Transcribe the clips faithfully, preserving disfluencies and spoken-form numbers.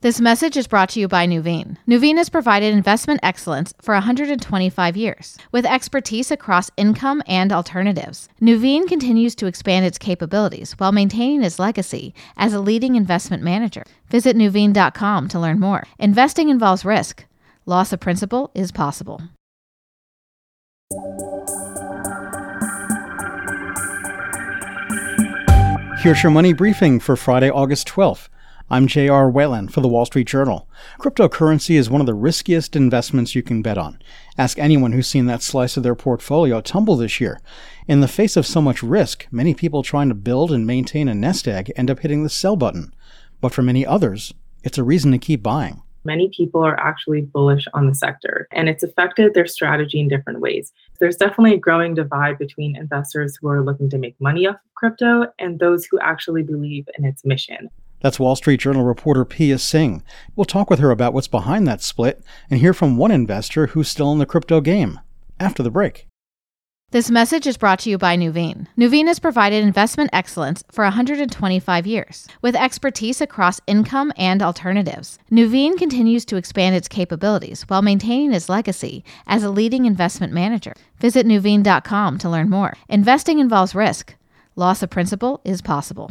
This message is brought to you by Nuveen. Nuveen has provided investment excellence for one hundred twenty-five years, with expertise across income and alternatives. Nuveen continues to expand its capabilities while maintaining its legacy as a leading investment manager. Visit Nuveen dot com to learn more. Investing involves risk. Loss of principal is possible. Here's your money briefing for Friday, August twelfth. I'm J R Whalen for the Wall Street Journal. Cryptocurrency is one of the riskiest investments you can bet on. Ask anyone who's seen that slice of their portfolio tumble this year. In the face of so much risk, many people trying to build and maintain a nest egg end up hitting the sell button. But for many others, it's a reason to keep buying. Many people are actually bullish on the sector, and it's affected their strategy in different ways. There's definitely a growing divide between investors who are looking to make money off of crypto and those who actually believe in its mission. That's Wall Street Journal reporter Pia Singh. We'll talk with her about what's behind that split and hear from one investor who's still in the crypto game after the break. This message is brought to you by Nuveen. Nuveen has provided investment excellence for one hundred twenty-five years, with expertise across income and alternatives. Nuveen continues to expand its capabilities while maintaining its legacy as a leading investment manager. Visit Nuveen dot com to learn more. Investing involves risk. Loss of principal is possible.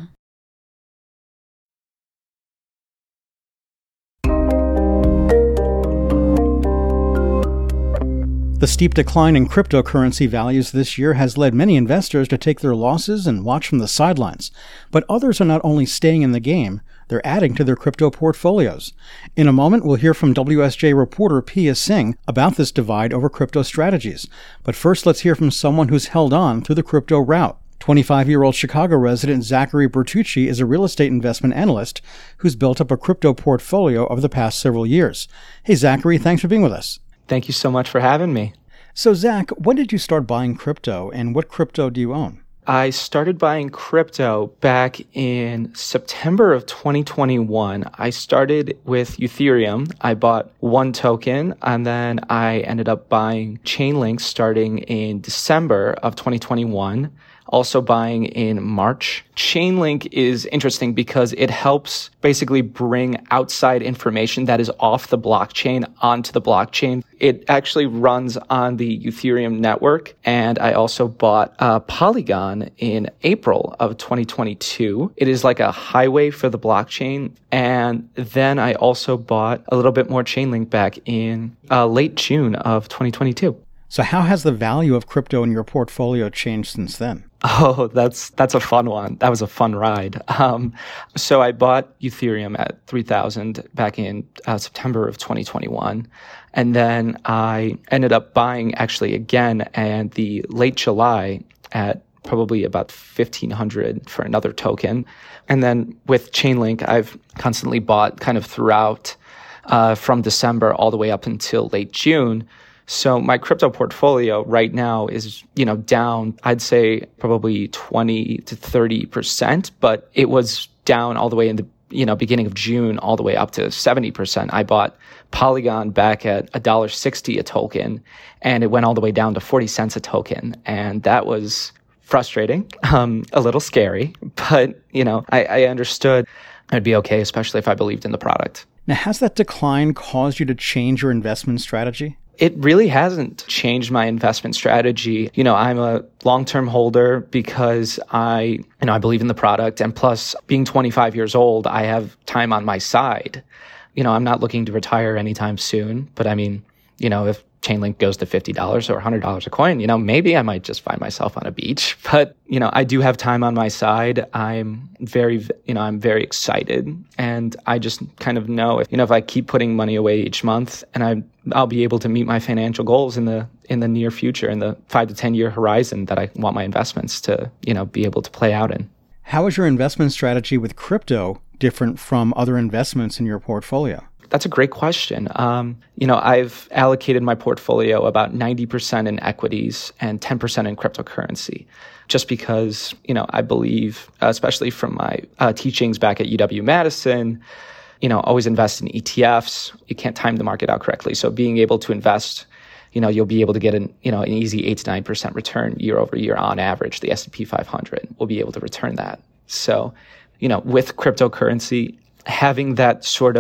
The steep decline in cryptocurrency values this year has led many investors to take their losses and watch from the sidelines. But others are not only staying in the game, they're adding to their crypto portfolios. In a moment, we'll hear from W S J reporter Pia Singh about this divide over crypto strategies. But first, let's hear from someone who's held on through the crypto route. twenty-five-year-old Chicago resident Zachary Bertucci is a real estate investment analyst who's built up a crypto portfolio over the past several years. Hey, Zachary, thanks for being with us. Thank you so much for having me. So, Zach, when did you start buying crypto, and what crypto do you own? I started buying crypto back in September of twenty twenty-one. I started with Ethereum. I bought one token, and then I ended up buying Chainlink starting in December of twenty twenty-one. Also buying in March. Chainlink is interesting because it helps basically bring outside information that is off the blockchain onto the blockchain. It actually runs on the Ethereum network. And I also bought uh, Polygon in April of twenty twenty-two. It is like a highway for the blockchain. And then I also bought a little bit more Chainlink back in uh, late June of twenty twenty-two. So how has the value of crypto in your portfolio changed since then? Oh, that's that's a fun one. That was a fun ride. Um, so I bought Ethereum at three thousand back in uh, September of twenty twenty-one. And then I ended up buying actually again in the late July at probably about fifteen hundred for another token. And then with Chainlink, I've constantly bought kind of throughout uh, from December all the way up until late June. So my crypto portfolio right now is, you know, down, I'd say probably twenty to thirty percent, but it was down all the way in the, you know, beginning of June, all the way up to seventy percent. I bought Polygon back at one dollar sixty a token, and it went all the way down to forty cents a token. And that was frustrating, um, a little scary, but, you know, I, I understood I'd be okay, especially if I believed in the product. Now, has that decline caused you to change your investment strategy? It really hasn't changed my investment strategy. You know, I'm a long-term holder because I, you know, I believe in the product. And plus, being twenty-five years old, I have time on my side. You know, I'm not looking to retire anytime soon. But I mean, you know, if Chainlink goes to fifty dollars or one hundred dollars a coin, you know, maybe I might just find myself on a beach. But, you know, I do have time on my side. I'm very, you know, I'm very excited. And I just kind of know, if, you know, if I keep putting money away each month, and I, I'll be able to meet my financial goals in the in the near future, in the five to ten year horizon that I want my investments to, you know, be able to play out in. How is your investment strategy with crypto different from other investments in your portfolio? That's a great question. Um, you know, I've allocated my portfolio about ninety percent in equities and ten percent in cryptocurrency, just because, you know, I believe, especially from my uh, teachings back at U W-Madison, you know, always invest in E T Fs. You can't time the market out correctly. So being able to invest, you know, you'll be able to get an, you know, an easy eight to nine percent return year over year on average. The S and P five hundred will be able to return that. So, you know, with cryptocurrency, having that sort of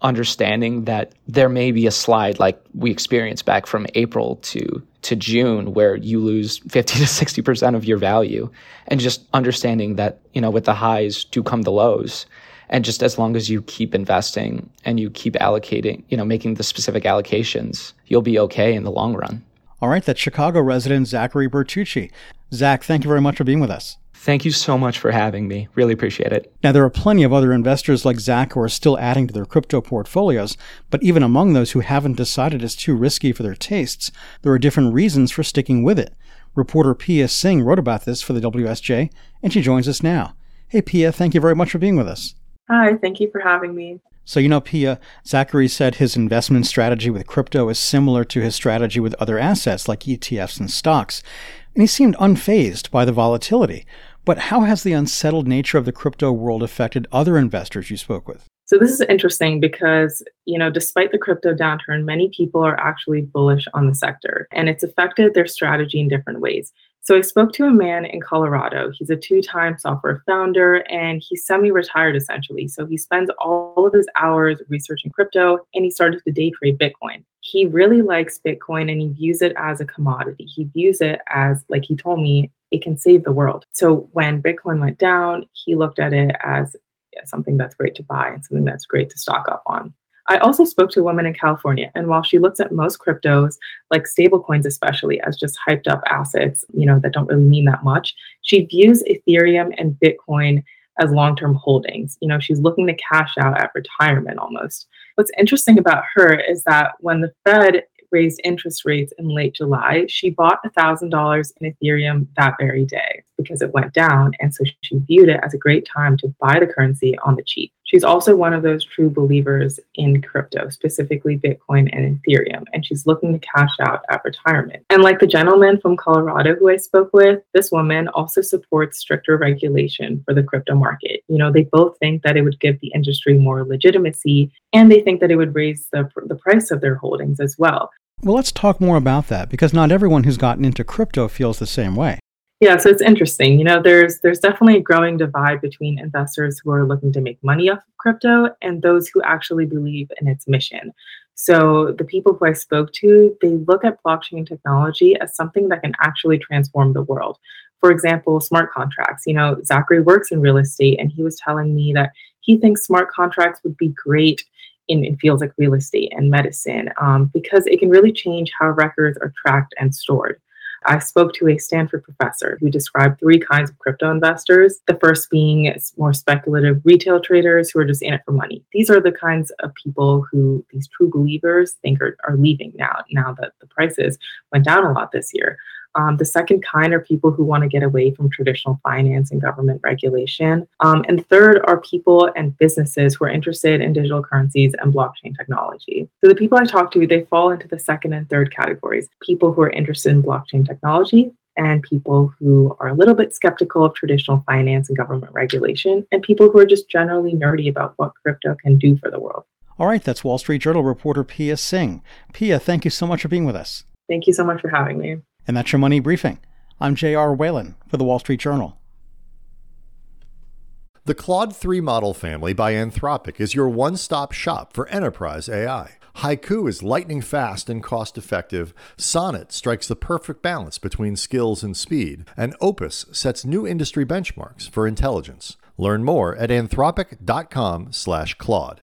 understanding that there may be a slide like we experienced back from April to to June where you lose fifty to sixty percent of your value, and just understanding that, you know, with the highs do come the lows. And just as long as you keep investing and you keep allocating, you know, making the specific allocations, you'll be okay in the long run. All right, that's Chicago resident Zachary Bertucci. Zach, thank you very much for being with us. Thank you so much for having me. Really appreciate it. Now, there are plenty of other investors like Zach who are still adding to their crypto portfolios, but even among those who haven't decided it's too risky for their tastes, there are different reasons for sticking with it. Reporter Pia Singh wrote about this for the W S J, and she joins us now. Hey, Pia, thank you very much for being with us. Hi, thank you for having me. So, you know, Pia, Zachary said his investment strategy with crypto is similar to his strategy with other assets like E T Fs and stocks, and he seemed unfazed by the volatility. But how has the unsettled nature of the crypto world affected other investors you spoke with? So this is interesting because, you know, despite the crypto downturn, many people are actually bullish on the sector, and it's affected their strategy in different ways. So I spoke to a man in Colorado. He's a two-time software founder, and he's semi-retired essentially. So he spends all of his hours researching crypto, and he started to day trade Bitcoin. He really likes Bitcoin, and he views it as a commodity. He views it as, like he told me, it can save the world. So when Bitcoin went down, he looked at it as yeah, something that's great to buy and something that's great to stock up on. I also spoke to a woman in California, and while she looks at most cryptos, like stablecoins especially, as just hyped up assets, you know, that don't really mean that much, she views Ethereum and Bitcoin as long-term holdings. You know, she's looking to cash out at retirement almost. What's interesting about her is that when the Fed raised interest rates in late July, she bought one thousand dollars in Ethereum that very day because it went down. And so she viewed it as a great time to buy the currency on the cheap. She's also one of those true believers in crypto, specifically Bitcoin and Ethereum, and she's looking to cash out at retirement. And like the gentleman from Colorado who I spoke with, this woman also supports stricter regulation for the crypto market. You know, they both think that it would give the industry more legitimacy, and they think that it would raise the, the price of their holdings as well. Well, let's talk more about that, because not everyone who's gotten into crypto feels the same way. Yeah, so it's interesting. You know, there's there's definitely a growing divide between investors who are looking to make money off of crypto and those who actually believe in its mission. So the people who I spoke to, they look at blockchain technology as something that can actually transform the world. For example, smart contracts. You know, Zachary works in real estate, and he was telling me that he thinks smart contracts would be great in, in fields like real estate and medicine um, because it can really change how records are tracked and stored. I spoke to a Stanford professor who described three kinds of crypto investors. The first being more speculative retail traders who are just in it for money. These are the kinds of people who these true believers think are, are leaving now, now that the prices went down a lot this year. Um, the second kind are people who want to get away from traditional finance and government regulation. Um, and third are people and businesses who are interested in digital currencies and blockchain technology. So the people I talked to, they fall into the second and third categories. People who are interested in blockchain technology, and people who are a little bit skeptical of traditional finance and government regulation, and people who are just generally nerdy about what crypto can do for the world. All right, that's Wall Street Journal reporter Pia Singh. Pia, thank you so much for being with us. Thank you so much for having me. And that's your Money Briefing. I'm J R Whalen for the Wall Street Journal. The Claude three model family by Anthropic is your one-stop shop for enterprise A I. Haiku is lightning fast and cost-effective. Sonnet strikes the perfect balance between skills and speed. And Opus sets new industry benchmarks for intelligence. Learn more at anthropic dot com slash Claude.